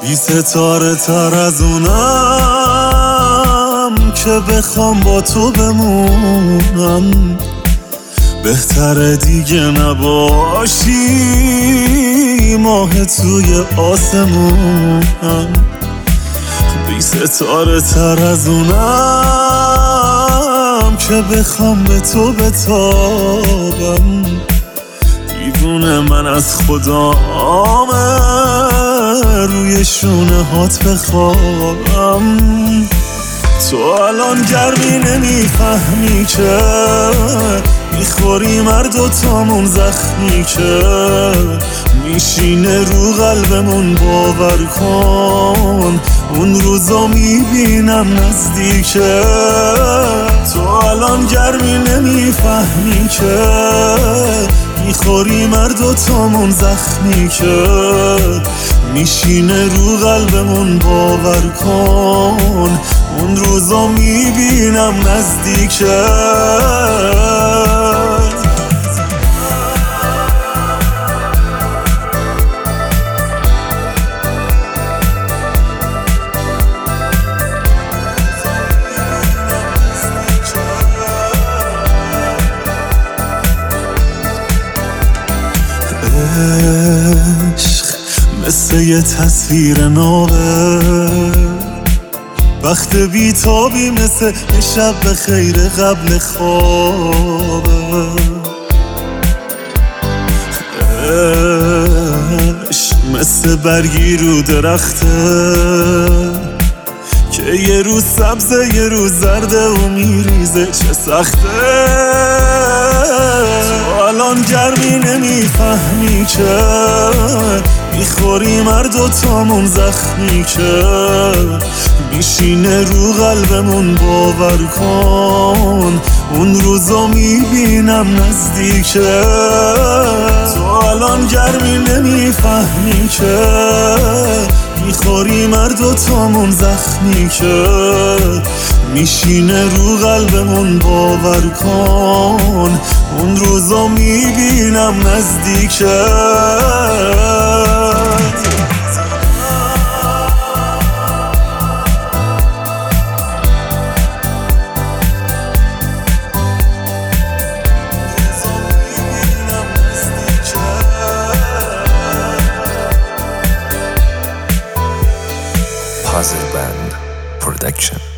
بی ستاره تر از اونم که بخوام با تو بمونم. بهتره دیگه نباشی ماه توی آسمونم. بی ستاره تر از اونم که بخوام به تو بتابم. دیوونه من از خدامه روی شونه هات بخوابم. تو الان گرمی نمیفهمی که میخوریم هر دوتامون زخمی که میشینه رو قلبمون. باور کن اون روزا میبینم نزدیکه. تو الان گرمی نمیفهمی که میخوریم هر دوتامون زخمی که میشینه رو قلبمون. باور کن اون روزا میبینم نزدیکه. عشق مثل یه تصویر نامه، وقت بیتابی مثل یه شب به خیر قبل خوابه. عشق مثل برگی رو درخته که یه روز سبزه یه روز زرده و میریزه. چه سخته تو الان گرمی نمیفهمی که میخوریم هر دوتامون زخمی که میشینه رو قلبمون. باور کن اون روزا میبینم نزدیکه. تو الان گرمی نمیفهمی که میخوریم هر دوتامون زخمی که میشینه رو قلبمون. باور کن اون روزا میبینم نزدیکه. Puzzle Band Production.